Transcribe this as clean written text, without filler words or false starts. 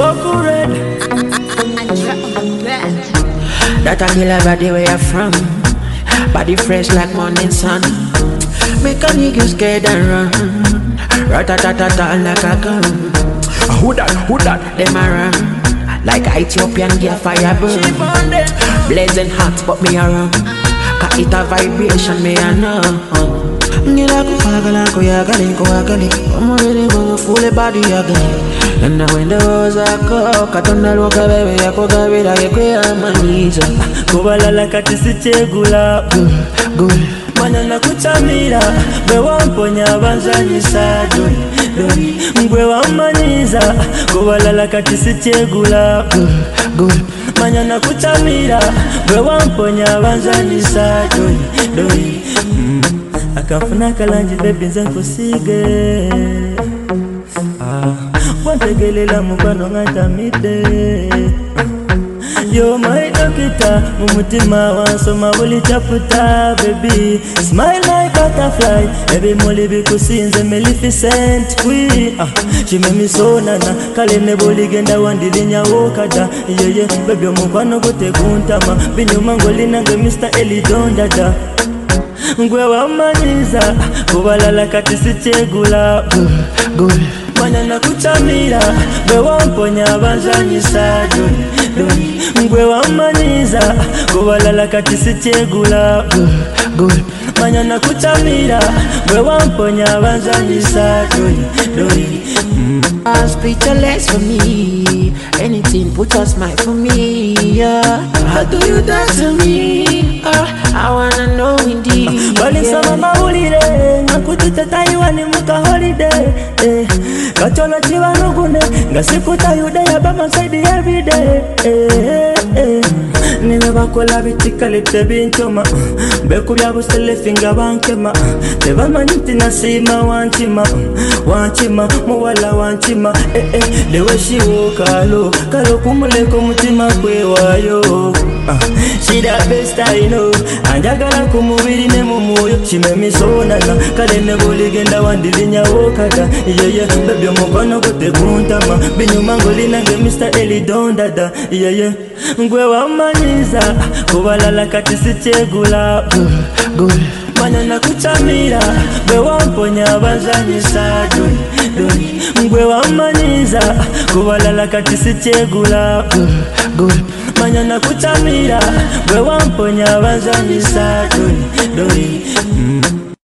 purple red. That a killer body where you're from. Body fresh like morning sun. Make a nigga scared and run. Rat-a-tat-tat like a gun. Who that? Them a run. Like a Ethiopian girl fire burn. Blazing hot but me a run. Cause it a vibration me a know. Ngira kufagala kuyagali kuyagali. I'm already gonna fool the body again. And now when the rose are cold, Katonda loka baby yako gavira yekwe amaniza. Kubalala kati sichegula Good. Manana kuchamira Bwe wamponya banzanyisa Dori Mbwe wamaniza Kubalala kati sichegula Good. Manana kuchamira Bwe wamponya banzanyisa Dori Akafuna kalanji baby nze nkusige Wantegelela mubano ngatamide You're my doctor, mumutima wansoma buli chaputa baby. Smile like butterfly, every moli bikusinze Maleficent queen. She made me so nana, kale ne boli genda wandilinya wokada. Yeah, baby omukwano gote kuntama, binyuma ngolina nge Mr. Elidon dada. Ngwe wamaniza, kubalala kati sichegula Good. Manana kuchamira, bwe wamponya banzanyisa Dori Ngwe wamaniza, kubalala kati sichegula Good. Manana kuchamira, bwe wamponya banzanyisa Dori Speechless for me. Anything put a smile for me, yeah. How do you dance to me? I wanna know indeed. Bali sama maulire, nakutute Taiwan muka holiday. Kachola chiwa nugune, ngasikuta yude ya bama side every day. Nime bakola bitika lete bintoma, beku bya busele finga bankema. Teba maniti nasima wanchima, muwala wanchima. The way she walk kalo kumuleko mutima kwe wayo. She the best I know, anjagala kumubiri ne mumuyo. She make me so nana, kale ne boli genda wandilinya wokada. Yeah, baby omukwano gote kuntama, binyuma ngolina nge Mr. Elidon dada. Yeah, ngwe wamaniza, kubalala kati sichegula Good. Manana kuchamira, bwe wamponya banzanyisa Dori Ngwe wamaniza, kubalala kati sichegula Good. Manana kuchamira, bwe wamponya banzanyisa Dori